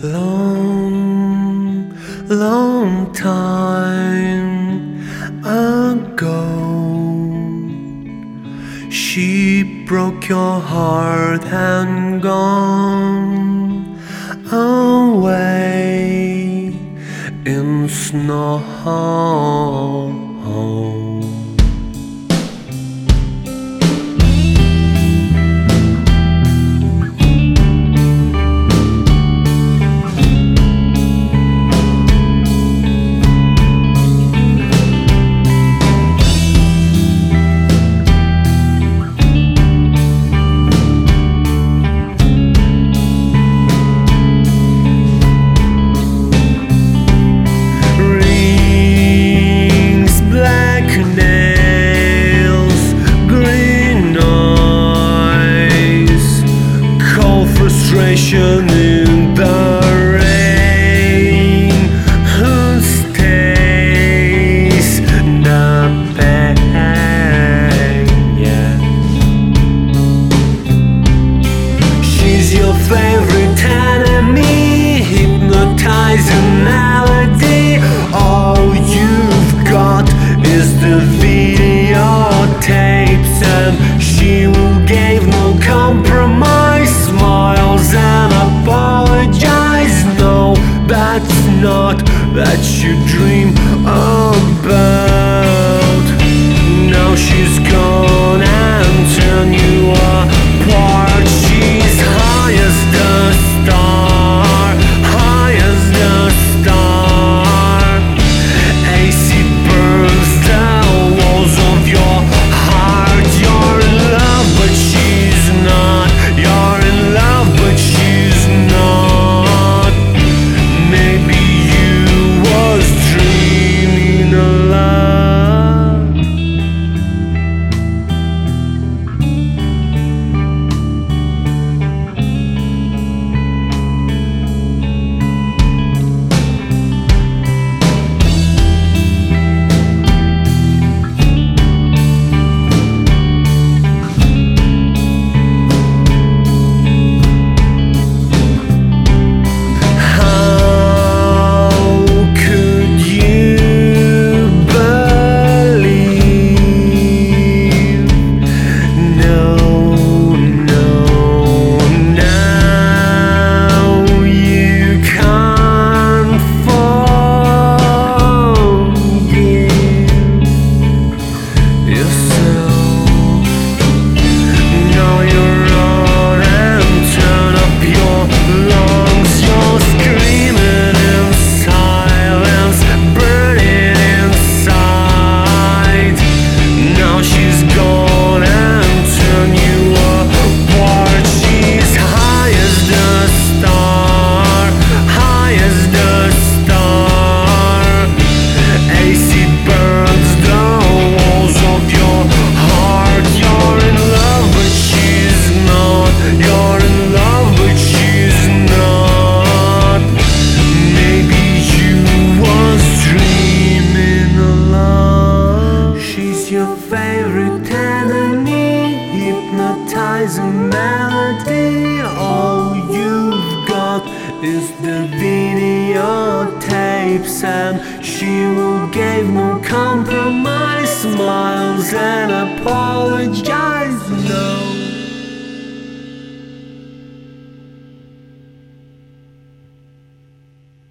Long, long time ago, she broke your heart and gone away in snow. In the rain, who stays the pain? Yeah. She's your favorite enemy, hypnotizing melody. All you've got is the videotapes, and she will give no compromise. Smiles and apologize. No, that's not that you dream about. Now she's gone and turned you apart. She's high as the star, high as the star. AC burns the walls of your heart. You're in love, but she's not. You're in love, but she's not. Maybe you was dreaming of love. Your favorite enemy, hypnotizing melody. All you've got is the videotapes, and she will give no compromise. Smiles and apologize.